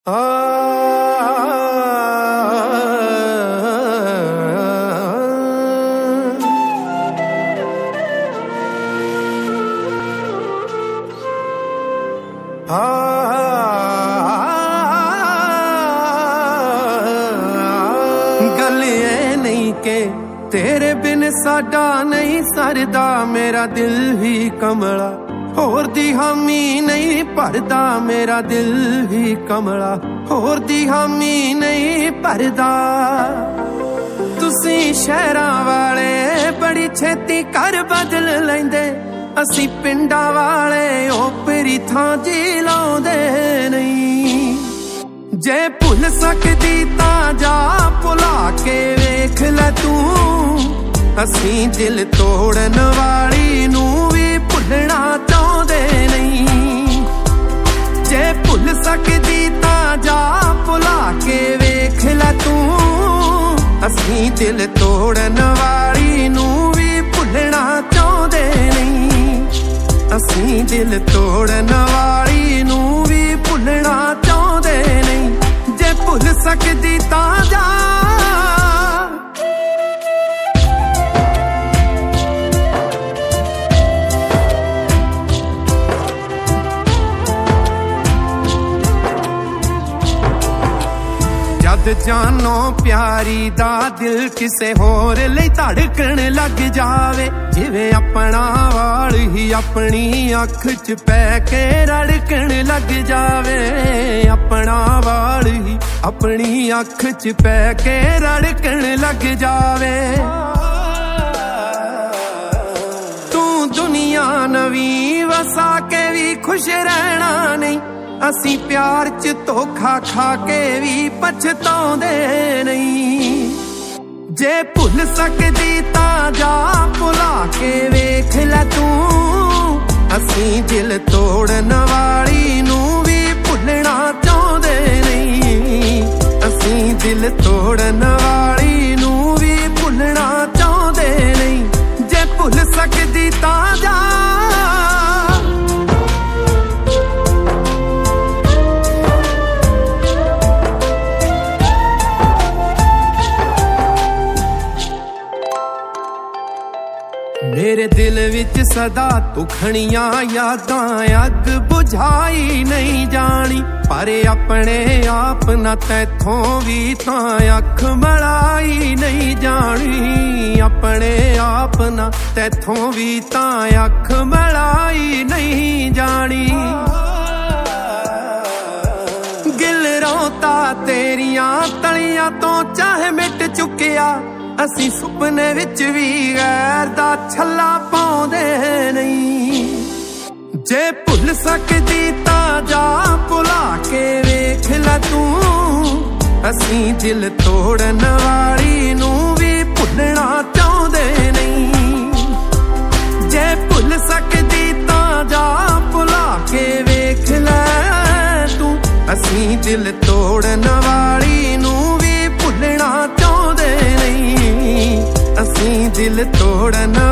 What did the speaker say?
गल ये नहीं के तेरे बिन साडा नहीं सरदा, मेरा दिल ही कमला होर दी हामी नहीं भरदा, मेरा दिल ही कमला होर दी हामी नहीं भरदा। तुसी शहरां वाले बड़ी छेती घर बदल लैंदे, असी पिंडां वाले ओपरी थां जी लाउंदे नहीं। जे भुल सकदी तां जा भुला के वेख लै तू, असी दिल तोड़न वाली नू भी भुलना चाहुंदे नहीं। जे भुल सकदी तां जा भुला के वेख लै तू, असी दिल तोड़न वाली नू भी भुलना चाहुंदे नहीं। असी दिल तोड़न वाली नू भी भुलना चाहुंदे नहीं। जे भुल सकदी तां जा जानो प्यारी दा दिल किसे होर लई धड़कन लग जावे, जिवें अपना वाल ही अपनी अख च पै के रड़कन लग जावे। अपना वाल ही अपनी अख च पै के रड़कन लग जावे। तू दुनिया नवी वसा के भी खुश रहना नहीं, असी प्यार च धोखा खा के भी पछताउंदे नहीं। जे भुल सकदी तां जा भुला के वेख लै तू, असी दिल तोड़न वाली नू भी भुलना चाहुंदे नहीं। असी दिल तोड़न वाली नू भी भुलना चाहुंदे नहीं। जे भुल सकदी तां जा मेरे दिल विच सदा तू खड़ियां यादां अग बुझाई नहीं जानी। पर अपने आप ना तैथों भी तां अख मलाई नहीं जानी। अपने आप ना तैथों भी तां अख मलाई नहीं जानी। गिल रोता तेरियां तलियां तो चाहे मिट चुकिया, असी सुपने विच भी गैर दा छल्ला पाउंदे नहीं। जे भुल सकदी तां जा भुला के वेख लै तू, असी दिल तोड़न वाली नू भी भुलना चाहुंदे नहीं। जे भुल सकदी तां जा भुला के वेख लै तू, असी दिल तोड़न वाली नू भी भुलना चाहुंदे नहीं। असी दिल तोड़न